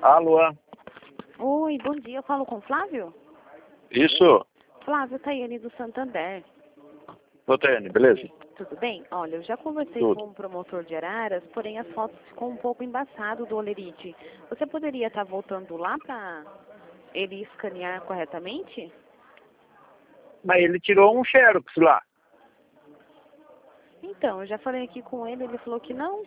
Alô? Oi, bom dia. Eu falo com o Flávio? Isso? Flávio, Taiane do Santander. Ô, Tânia, beleza? Tudo bem? Olha, eu já conversei Tudo. com o promotor de Araras, porém as fotos ficou um pouco embaçado do olerite. Você poderia estar voltando lá para ele escanear corretamente? Mas ele tirou um xerox lá. Então, eu já falei aqui com ele, ele falou que não.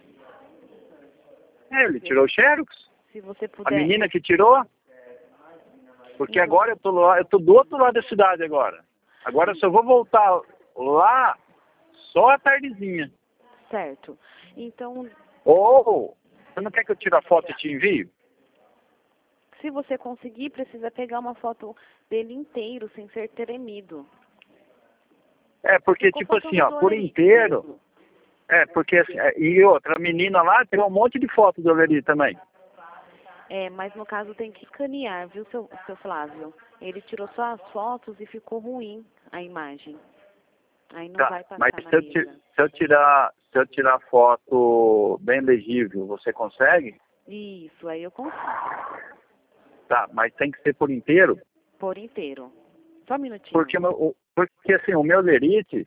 Ele tirou o xerox? Se você A puder... menina que tirou? Porque Então. agora eu tô do outro lado da cidade agora. Agora eu só vou voltar lá só a tardezinha. Certo. Então, Ou, você não quer que eu tire a foto e te envio? se você conseguir, precisa pegar uma foto dele inteiro, sem ser tremido. Porque Ficou tipo assim, faltando ó, do por olerite inteiro. mesmo. Porque assim, e outra, a menina lá tirou um monte de foto do Oleri também. Mas no caso tem que escanear, viu, seu Flávio? Ele tirou só as fotos e ficou ruim a imagem. Aí não vai Mas passar na se mesa. eu tirar foto bem legível, você consegue? Isso, aí eu consigo. Tá, mas tem que ser por inteiro, Por inteiro. Só um minutinho. porque assim, o meu Olerite,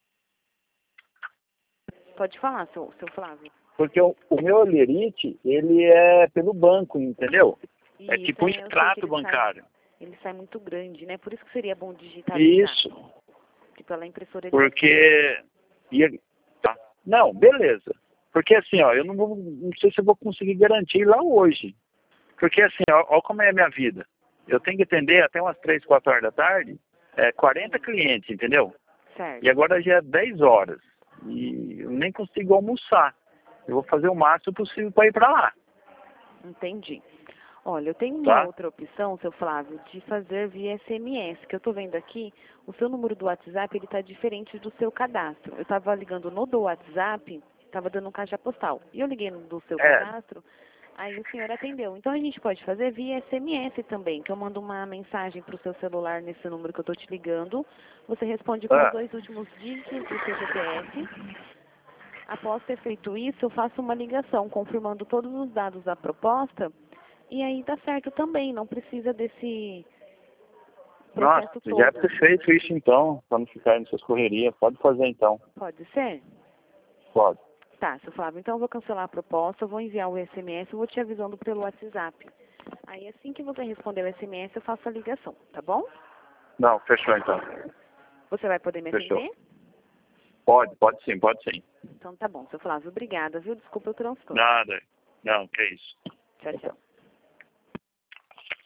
Pode falar, seu Flávio. porque o meu Olerite, ele é pelo banco, entendeu? É Isso, tipo um eu sei que extrato bancário. ele sai muito grande, né? Por isso que seria bom digitalizar. Isso, Que pela impressora ele vai porque... Tá. Não, beleza. Porque assim, ó, eu não sei se eu vou conseguir garantir lá hoje. Porque assim, ó como é a minha vida. Eu tenho que atender até umas 3, 4 horas da tarde, 40 clientes, entendeu? certo. E agora já é 10 horas. E eu nem consigo almoçar. Eu vou fazer o máximo possível para ir para lá. Entendi. Olha, eu tenho uma Tá? outra opção, seu Flávio, de fazer via SMS, que eu estou vendo aqui, o seu número do WhatsApp, ele está diferente do seu cadastro. Eu estava ligando no do WhatsApp, estava dando um caixa postal. E eu liguei no do seu cadastro, aí o senhor atendeu. Então a gente pode fazer via SMS também, que eu mando uma mensagem para o seu celular nesse número que eu estou te ligando. Você responde com os 2 últimos dígitos do seu CPF. Após ter feito isso, eu faço uma ligação confirmando todos os dados da proposta. E aí dá certo também, não precisa desse processo Nossa, todo. já é ter feito isso então, para não ficar nessas correrias. Pode fazer então. Pode ser? Pode. Tá, seu Flávio, então eu vou cancelar a proposta, eu vou enviar o SMS, eu vou te avisando pelo WhatsApp. Aí assim que você responder o SMS, eu faço a ligação, tá bom? Não, fechou então. Você vai poder me Fechou. atender? Pode sim, pode sim. Então tá bom, seu Flávio, obrigada, viu? Desculpa o transtorno. Nada. Não, que isso. Tchau, tchau.